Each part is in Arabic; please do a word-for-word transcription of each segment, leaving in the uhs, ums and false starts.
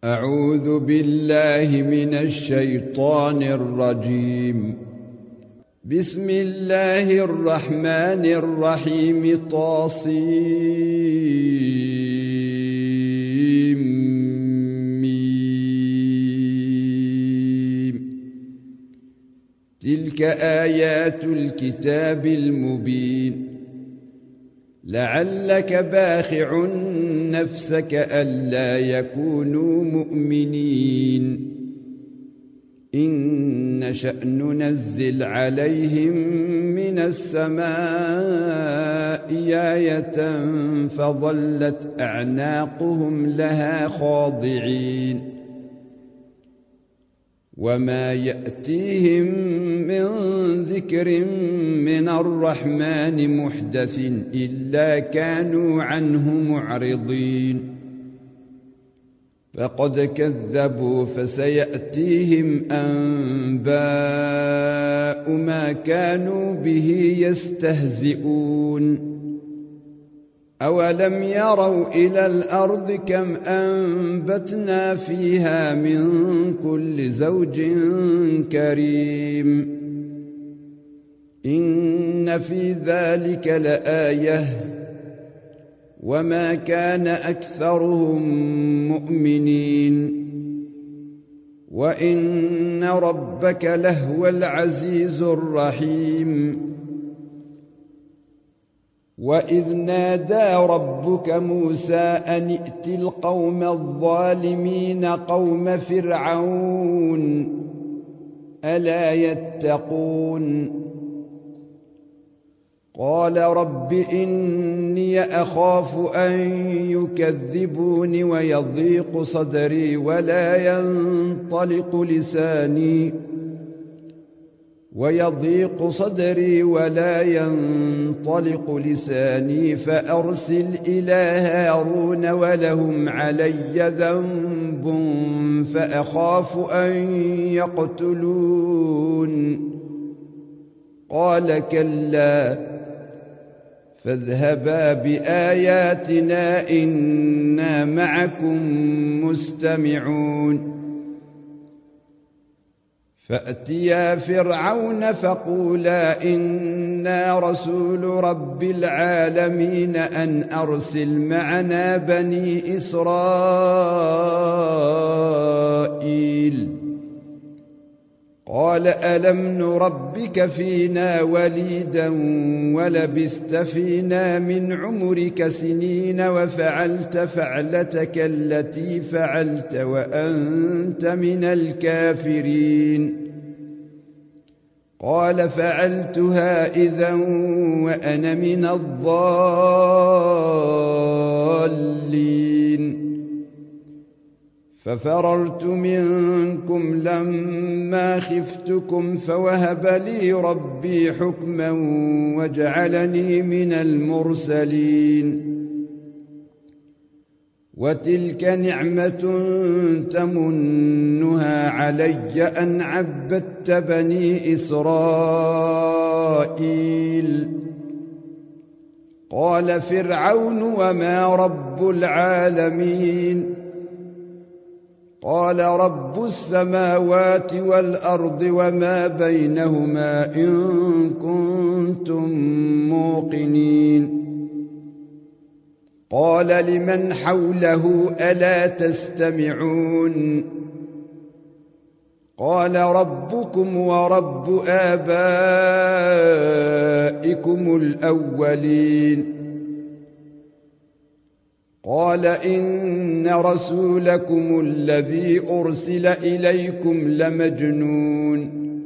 أعوذ بالله من الشيطان الرجيم. بسم الله الرحمن الرحيم. طاسيم ميم. تلك آيات الكتاب المبين. لعلك باخع نفسك ألا يكونوا مؤمنين إن نشأ ننزل عليهم من السماء آية فظلت أعناقهم لها خاضعين وما يأتيهم من ذكر من الرحمن محدث إلا كانوا عنه معرضين فقد كذبوا فسيأتيهم أنباء ما كانوا به يستهزئون أولم يروا إلى الأرض كم أنبتنا فيها من كل زوج كريم إن في ذلك لآية وما كان أكثرهم مؤمنين وإن ربك لهو العزيز الرحيم. وإذ نادى ربك موسى أن ائت القوم الظالمين قوم فرعون ألا يتقون قال رب إني أخاف أن يكذبون ويضيق صدري ولا ينطلق لساني ويضيق صدري ولا ينطلق لساني فأرسل إلى هارون ولهم علي ذنب فأخاف أن يقتلون قال كلا فاذهبا بآياتنا إنا معكم مستمعون فأتيا فرعون فقولا إنا رسول رب العالمين أن أرسل معنا بني إسرائيل قال ألم نربك فينا وليدا ولبثت فينا من عمرك سنين وفعلت فعلتك التي فعلت وأنت من الكافرين قال فعلتها إذا وأنا من الضالين ففررت منكم لما خفتكم فوهب لي ربي حكما وجعلني من المرسلين وتلك نعمة تمنها علي أن عبدت بني إسرائيل قال فرعون وما رب العالمين قال رب السماوات والأرض وما بينهما إن كنتم موقنين قال لمن حوله ألا تستمعون قال ربكم ورب آبائكم الأولين قال إن رسولكم الذي أرسل إليكم لمجنون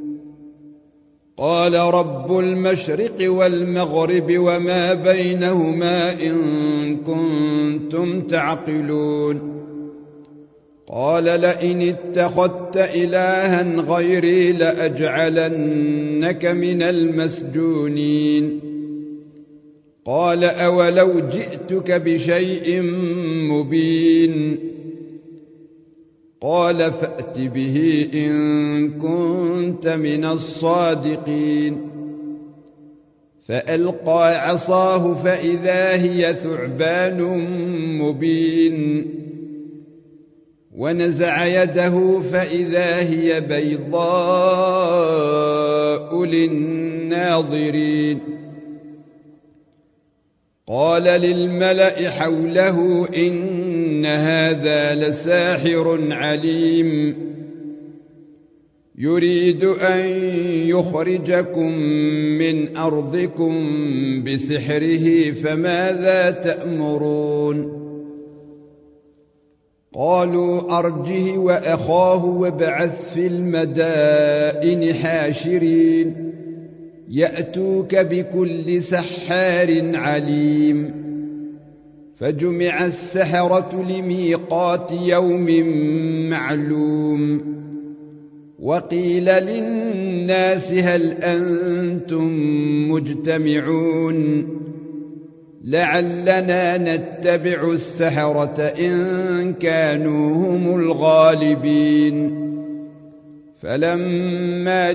قال رب المشرق والمغرب وما بينهما إن كنتم تعقلون قال لئن اتخذت إلها غيري لأجعلنك من المسجونين قال أولو جئتك بشيء مبين قال فأت به إن كنت من الصادقين فألقى عصاه فإذا هي ثعبان مبين ونزع يده فإذا هي بيضاء للناظرين قال للملأ حوله إن هذا لساحر عليم يريد أن يخرجكم من أرضكم بسحره فماذا تأمرون قالوا أرجه وأخاه وابعث في المدائن حاشرين يأتوك بكل سحار عليم فجمع السحرة لميقات يوم معلوم وقيل للناس هل أنتم مجتمعون لعلنا نتبع السحرة إن كانوا هم الغالبين فلما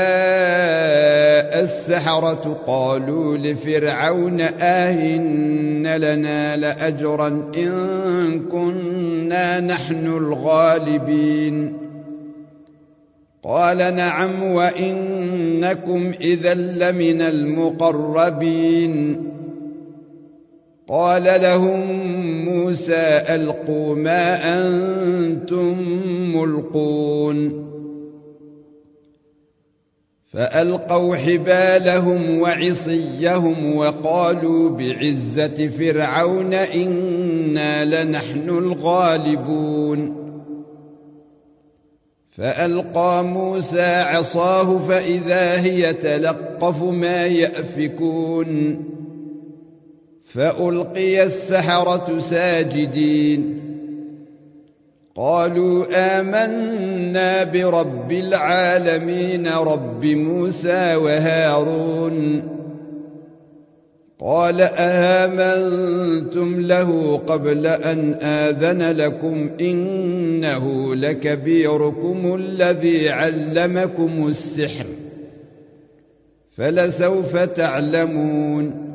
جاء السحرة قالوا لفرعون آهن لنا لأجرا إن كنا نحن الغالبين قال نعم وإنكم إذا لمن المقربين قال لهم موسى ألقوا ما أنتم ملقون فألقوا حبالهم وعصيهم وقالوا بعزة فرعون إنا لنحن الغالبون فألقى موسى عصاه فإذا هي تلقف ما يأفكون فألقي السحرة ساجدين قالوا آمنا برب العالمين رب موسى وهارون قال آمنتم له قبل أن آذن لكم إنه لكبيركم الذي علمكم السحر فلسوف تعلمون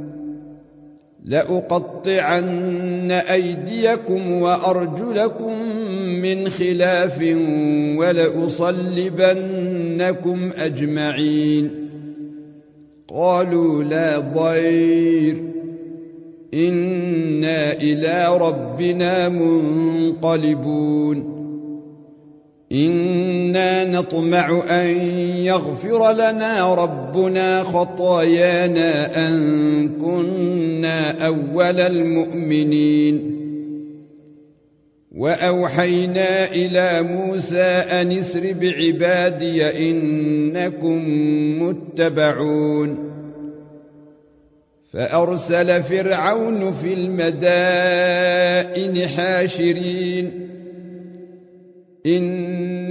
لأقطعن أيديكم وأرجلكم من خلاف ولأصلبنكم أجمعين قالوا لا ضير إنا إلى ربنا منقلبون إنا نطمع أن يغفر لنا ربنا خطايانا أن كنا أول المؤمنين وأوحينا إلى موسى أن اسر بعبادي إنكم متبعون فأرسل فرعون في المدائن حاشرين إن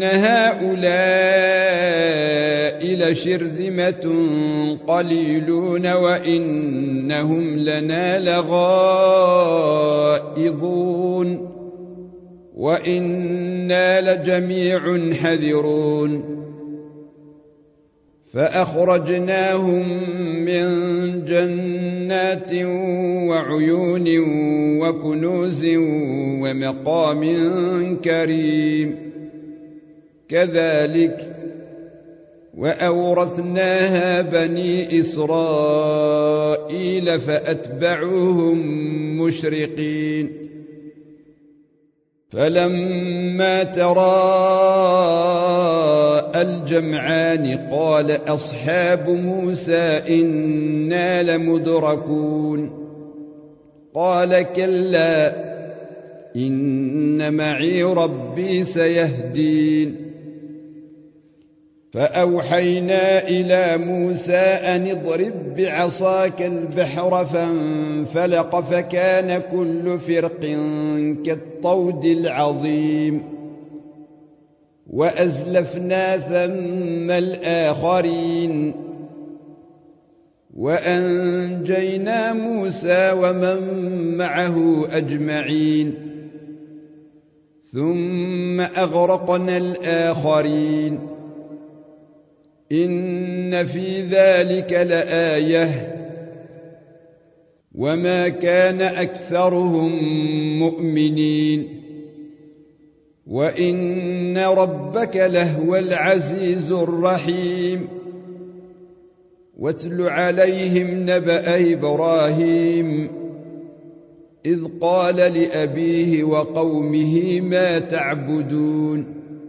هؤلاء لشرذمة قليلون وإنهم لنا لغائظون وإنا لجميع حذرون فأخرجناهم من جنات وعيون وكنوز ومقام كريم كذلك وأورثناها بني إسرائيل فأتبعوهم مشرقين فلما تراءى الجمعان قال أصحاب موسى إنا لمدركون قال كلا إن معي ربي سيهدين فأوحينا إلى موسى أن اضرب بعصاك البحر فانفلق فكان كل فرق كالطود العظيم وأزلفنا ثم الآخرين وأنجينا موسى ومن معه أجمعين ثم أغرقنا الآخرين إن في ذلك لآية وما كان أكثرهم مؤمنين وإن ربك لهو العزيز الرحيم واتل عليهم نبأ إبراهيم إذ قال لأبيه وقومه ما تعبدون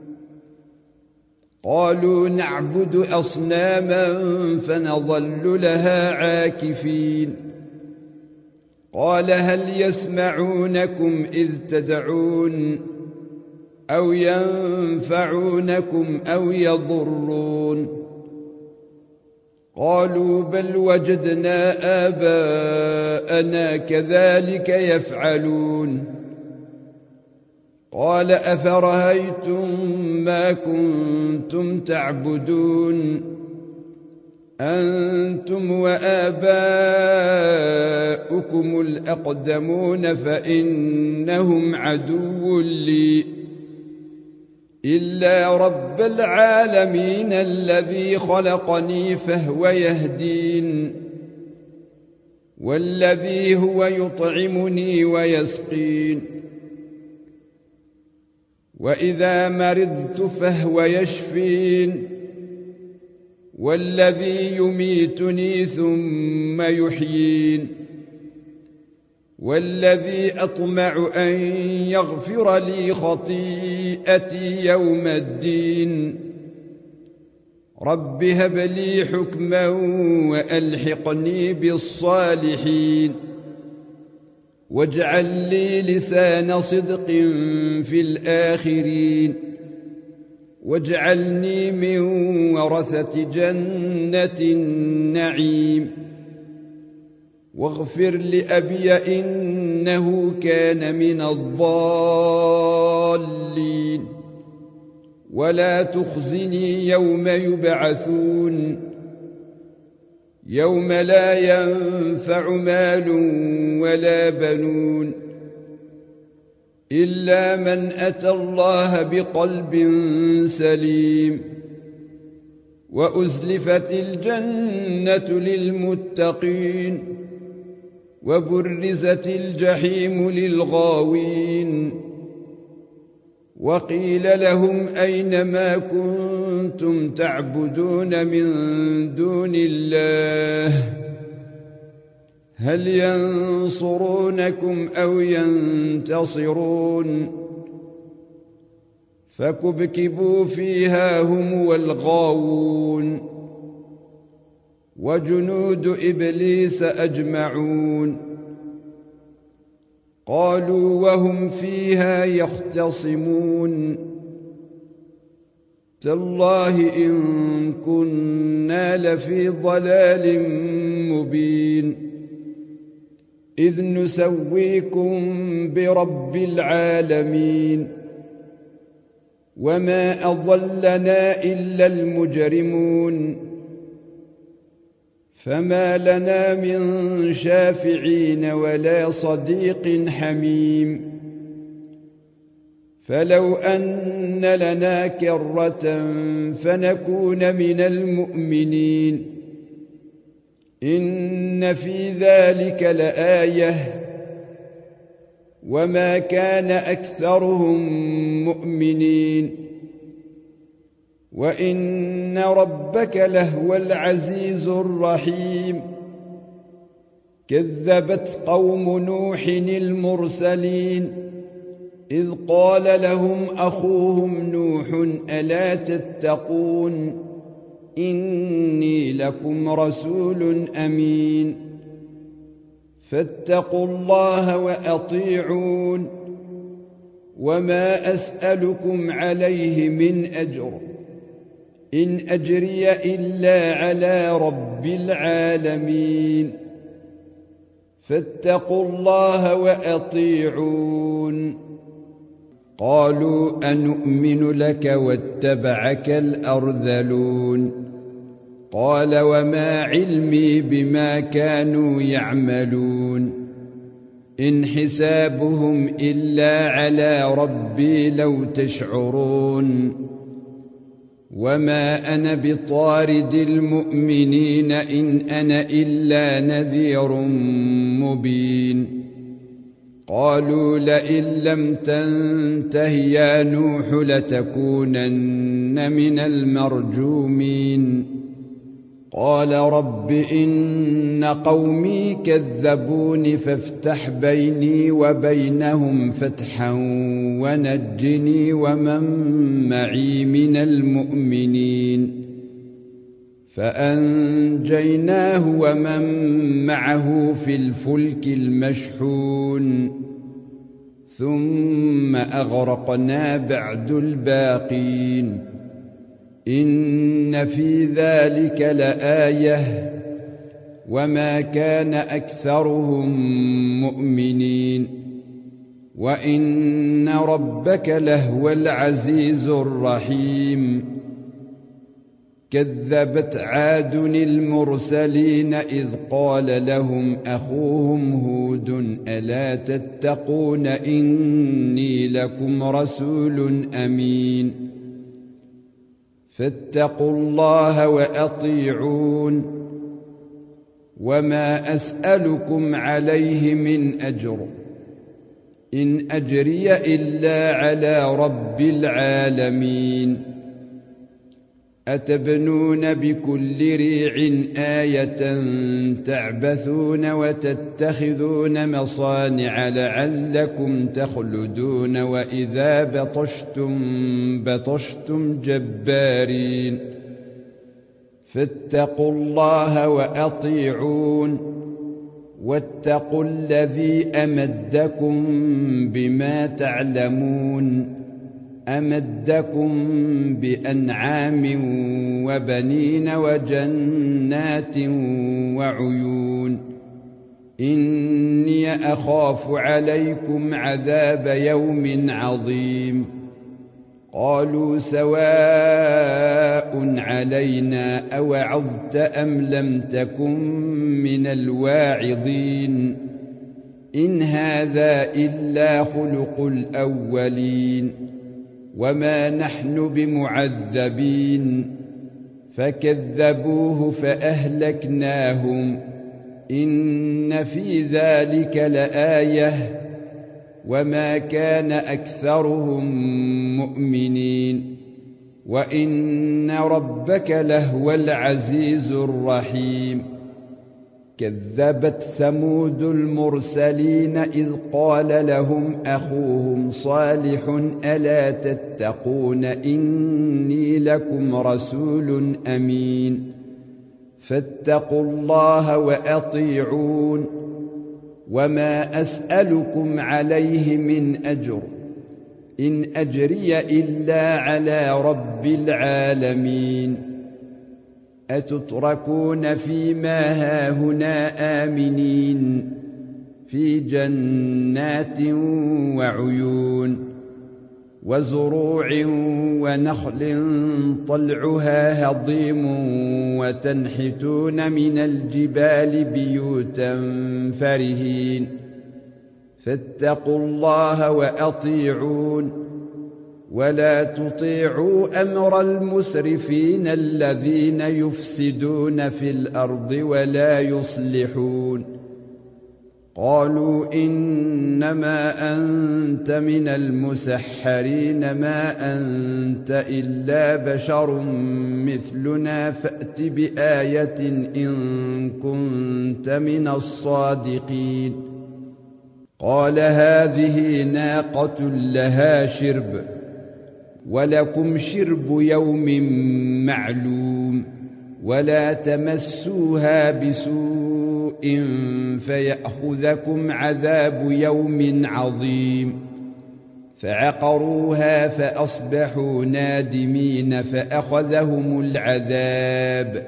قالوا نعبد أصناما فنظل لها عاكفين قال هل يسمعونكم إذ تدعون أو ينفعونكم أو يضرون قالوا بل وجدنا آباءنا كذلك يفعلون قال أفرأيتم ما كنتم تعبدون أنتم وآباؤكم الأقدمون فإنهم عدو لي إلا رب العالمين الذي خلقني فهو يهدين والذي هو يطعمني ويسقين وإذا مرضت فهو يشفين والذي يميتني ثم يحيين والذي أطمع أن يغفر لي خطيئتي يوم الدين رب هب لي حكما وألحقني بالصالحين واجعل لي لسان صدق في الآخرين واجعلني من ورثة جنة النعيم واغفر لأبي إنه كان من الضالين ولا تخزني يوم يبعثون يوم لا ينفع مال ولا بنون إلا من أتى الله بقلب سليم وأزلفت الجنة للمتقين وبرزت الجحيم للغاوين وقيل لهم أين ما كنتم تعبدون من دون الله هل ينصرونكم أو ينتصرون فكبكبوا فيها هم والغاوون وجنود إبليس أجمعون قالوا وهم فيها يختصمون تالله إن كنا لفي ضلال مبين إذ نسويكم برب العالمين وما أضلنا إلا المجرمون فما لنا من شافعين ولا صديق حميم فلو أن لنا كرة فنكون من المؤمنين إن في ذلك لآية وما كان أكثرهم مؤمنين وإن ربك لهو العزيز الرحيم كذبت قوم نوح المرسلين إذ قال لهم أخوهم نوح ألا تتقون إني لكم رسول أمين فاتقوا الله وأطيعون وما أسألكم عليه من أجر إن أجري إلا على رب العالمين فاتقوا الله وأطيعون قالوا أنؤمن لك واتبعك الأرذلون قال وما علمي بما كانوا يعملون إن حسابهم إلا على ربي لو تشعرون وما أنا بطارد المؤمنين إن أنا إلا نذير مبين قالوا لئن لم تنته يا نوح لتكونن من المرجومين قال رب إن قومي كذبون فافتح بيني وبينهم فتحا ونجني ومن معي من المؤمنين فأنجيناه ومن معه في الفلك المشحون ثم أغرقنا بعد الباقين إن في ذلك لآية وما كان أكثرهم مؤمنين وإن ربك لهو العزيز الرحيم كذبت عاد المرسلين إذ قال لهم أخوهم هود ألا تتقون إني لكم رسول أمين فاتقوا الله وأطيعون وما أسألكم عليه من أجر إن أجري إلا على رب العالمين أتبنون بكل ريع آية تعبثون وتتخذون مصانع لعلكم تخلدون وإذا بطشتم بطشتم جبارين فاتقوا الله وأطيعون واتقوا الذي أمدكم بما تعلمون أمدكم بأنعام وبنين وجنات وعيون إني أخاف عليكم عذاب يوم عظيم قالوا سواء علينا أوعظت أم لم تكن من الواعظين إن هذا إلا خلق الأولين وما نحن بمعذبين فكذبوه فأهلكناهم إن في ذلك لآية وما كان أكثرهم مؤمنين وإن ربك لهو العزيز الرحيم كذبت ثمود المرسلين إذ قال لهم أخوهم صالح ألا تتقون إني لكم رسول أمين فاتقوا الله وأطيعون وما أسألكم عليه من أجر إن أجري إلا على رب العالمين أتتركون فيما هاهنا آمنين في جنات وعيون وزروع ونخل طلعها هضيم وتنحتون من الجبال بيوتا فرهين فاتقوا الله وأطيعون ولا تطيعوا أمر المسرفين الذين يفسدون في الأرض ولا يصلحون قالوا إنما أنت من المسحرين ما أنت إلا بشر مثلنا فأت بآية إن كنت من الصادقين قال هذه ناقة لها شرب ولكم شرب يوم معلوم ولا تمسوها بسوء فيأخذكم عذاب يوم عظيم فعقروها فأصبحوا نادمين فأخذهم العذاب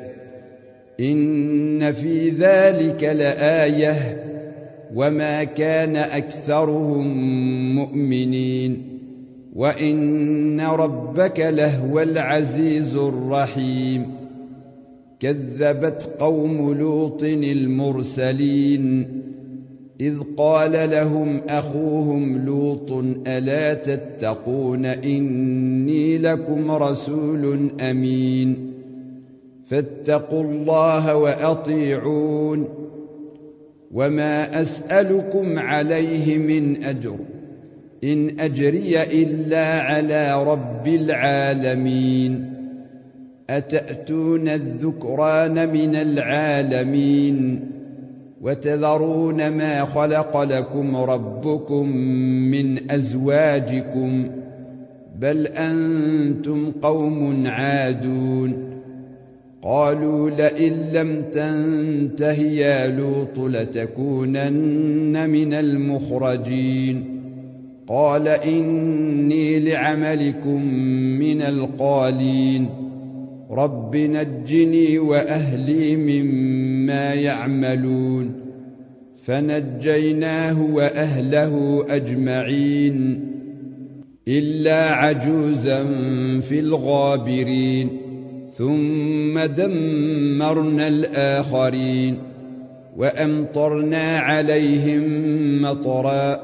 إن في ذلك لآية وما كان أكثرهم مؤمنين وإن ربك لهو العزيز الرحيم كذبت قوم لوط المرسلين إذ قال لهم أخوهم لوط ألا تتقون إني لكم رسول أمين فاتقوا الله وأطيعون وما أسألكم عليه من أجر إن أجري إلا على رب العالمين أتأتون الذكران من العالمين وتذرون ما خلق لكم ربكم من أزواجكم بل أنتم قوم عادون قالوا لئن لم تنته يا لوط لتكونن من المخرجين قال إني لعملكم من القالين رب نجني وأهلي مما يعملون فنجيناه وأهله أجمعين إلا عجوزا في الغابرين ثم دمرنا الآخرين وأمطرنا عليهم مطرا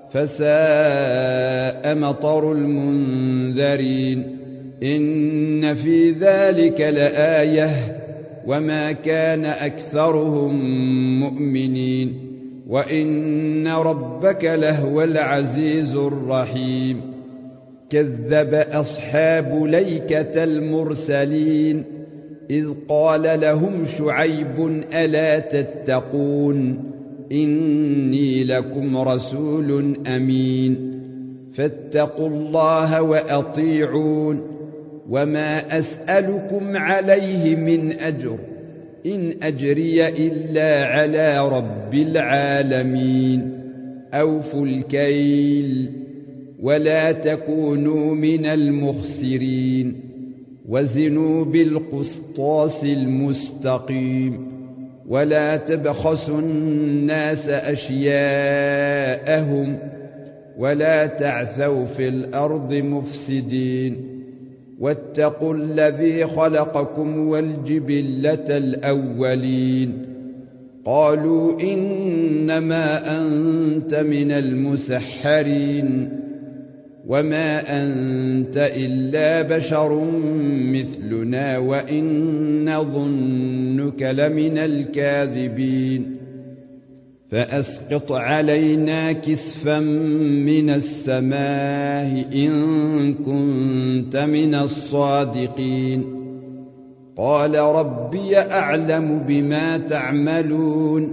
فساء مطر المنذرين إن في ذلك لآية وما كان أكثرهم مؤمنين وإن ربك لهو العزيز الرحيم كذب أصحاب ليكة المرسلين إذ قال لهم شعيب ألا تتقون إني لكم رسول أمين فاتقوا الله وأطيعون وما أسألكم عليه من أجر إن أجري إلا على رب العالمين أوفوا الكيل ولا تكونوا من المخسرين وزنوا بالقسطاس المستقيم ولا تبخسوا الناس أشياءهم ولا تعثوا في الأرض مفسدين واتقوا الذي خلقكم والجبلة الأولين قالوا إنما أنت من المسحرين وما أنت إلا بشر مثلنا وإن نظنك لمن الكاذبين فأسقط علينا كسفا من السماء إن كنت من الصادقين قال ربي أعلم بما تعملون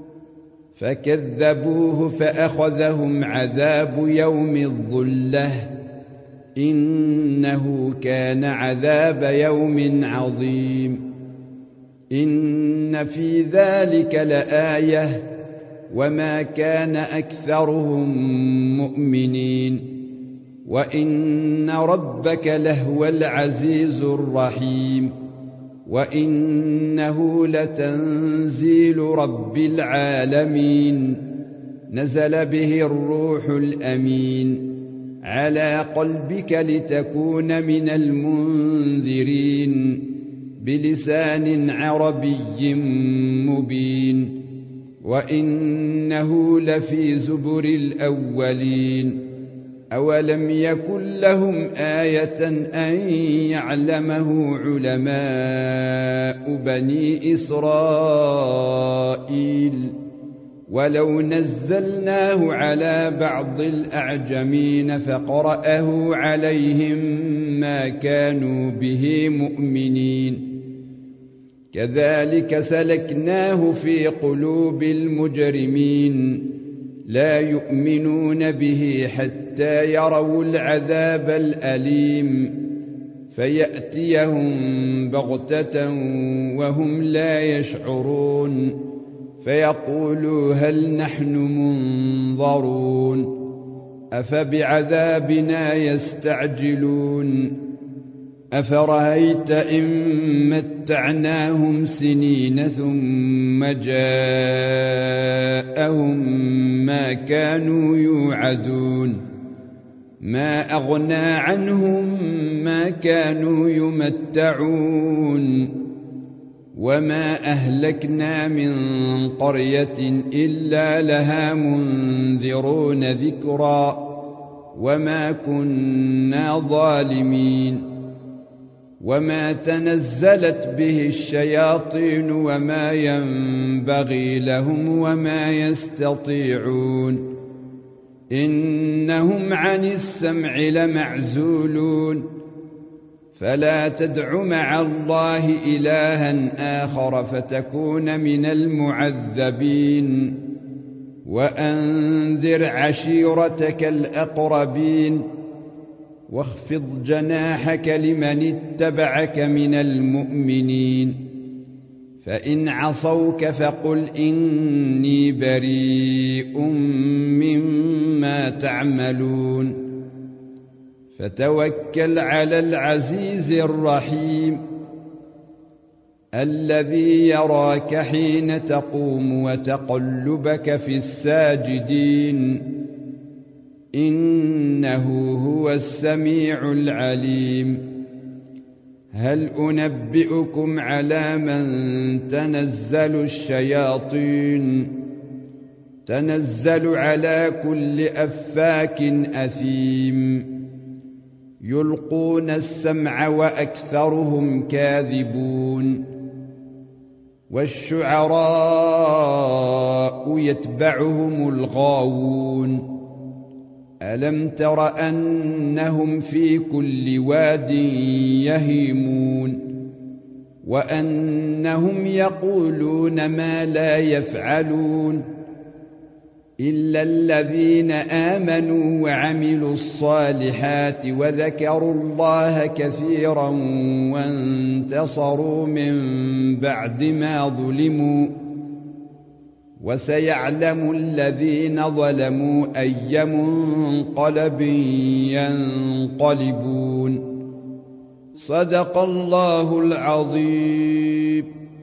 فكذبوه فأخذهم عذاب يوم الظلة إنه كان عذاب يوم عظيم إن في ذلك لآية وما كان أكثرهم مؤمنين وإن ربك لهو العزيز الرحيم وإنه لتنزيل رب العالمين نزل به الروح الأمين على قلبك لتكون من المنذرين بلسان عربي مبين وإنه لفي زبر الأولين أولم يكن لهم آية أن يعلمه علماء بني إسرائيل ولو نزلناه على بعض الأعجمين فقرأه عليهم ما كانوا به مؤمنين كذلك سلكناه في قلوب المجرمين لا يؤمنون به حتى يروا العذاب الأليم فيأتيهم بغتة وهم لا يشعرون فيقولوا هل نحن منظرون أفبعذابنا يستعجلون أفرأيت إن متعناهم سنين ثم جاءهم ما كانوا يوعدون ما أغنى عنهم ما كانوا يمتعون وما أهلكنا من قرية إلا لها منذرون ذكرا وما كنا ظالمين وما تنزلت به الشياطين وما ينبغي لهم وما يستطيعون إنهم عن السمع لمعزولون فلا تدع مع الله إلها آخر فتكون من المعذبين وأنذر عشيرتك الأقربين واخفض جناحك لمن اتبعك من المؤمنين فإن عصوك فقل إني بريء مما تعملون فتوكل على العزيز الرحيم الذي يراك حين تقوم وتقلبك في الساجدين إنه هو السميع العليم هل أنبئكم على من تنزل الشياطين تنزل على كل أفاك أثيم يلقون السمع وأكثرهم كاذبون والشعراء يتبعهم الغاوون ألم تر أنهم في كل واد يهيمون وأنهم يقولون ما لا يفعلون إلا الذين آمنوا وعملوا الصالحات وذكروا الله كثيرا وانتصروا من بعد ما ظلموا وسيعلم الذين ظلموا أي منقلب ينقلبون صدق الله العظيم.